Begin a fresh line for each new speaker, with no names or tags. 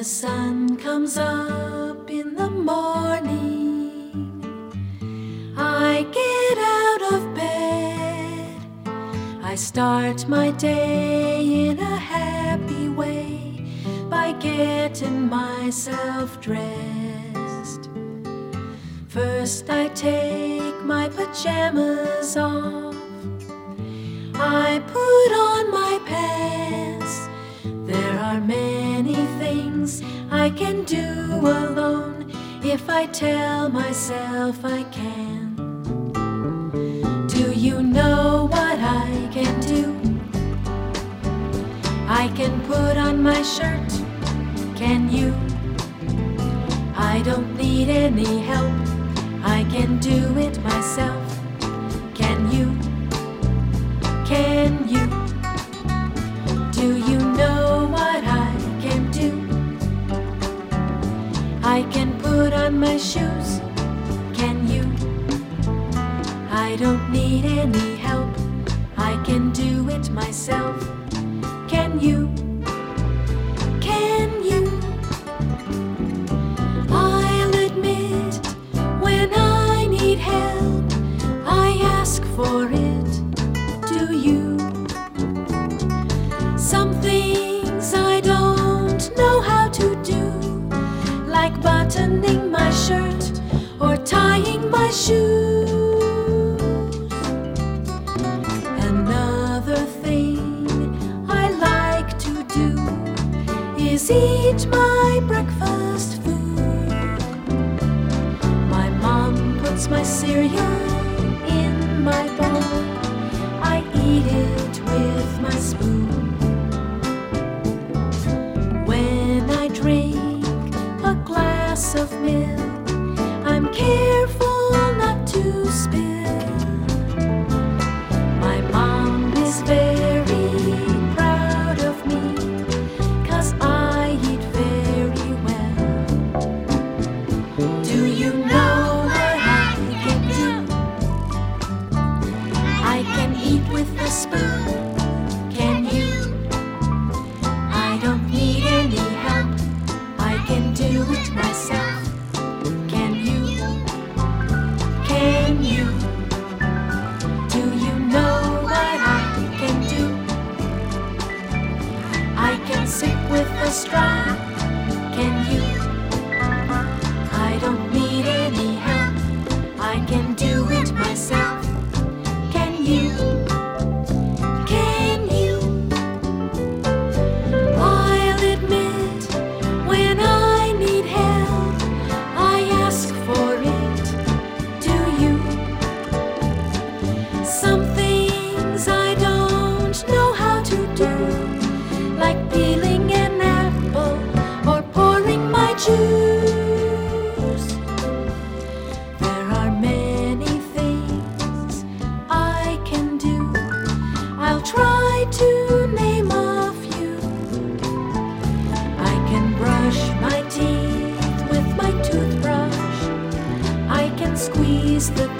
the sun comes up in the morning, I get out of bed. I start my day in a happy way by getting myself dressed. First I take my pajamas off, I put on my pants. There are many things I can do alone if I tell myself I can. Do you know what I can do? I can put on my shirt, can you? I don't need any help, I can do it myself. Can you? Can you? Do you know what I can do? I can put on my shoes, can you? I don't need any help, I can do it myself. Can you? Can you? I'll admit when I need help, I ask for it. Do you? Some things I don't know how to do, like buttoning my shirt or tying my shoes. Another thing I like to do is eat my breakfast food. My mom puts my cereal in my bowl, I eat it with my spoon. When I drink a glass of milk, I'm careful not to spill. My mom is very proud of me, 'cause I eat very well. Do you know what I can do? I can eat with a spoon, can you? I don't need any help, I can do it myself. Can you? Can you? Do you know what I can do? I can sip with a straw, can you? I don't need any help, I can do it myself. Can you? Can you? I'll admit when I need help, I ask for it. Do you? Some things I don't know how to do, like peeling an apple or pouring my juice. There are many things I can do, I'll try to name a few. I can brush my teeth with my toothbrush, I can squeeze the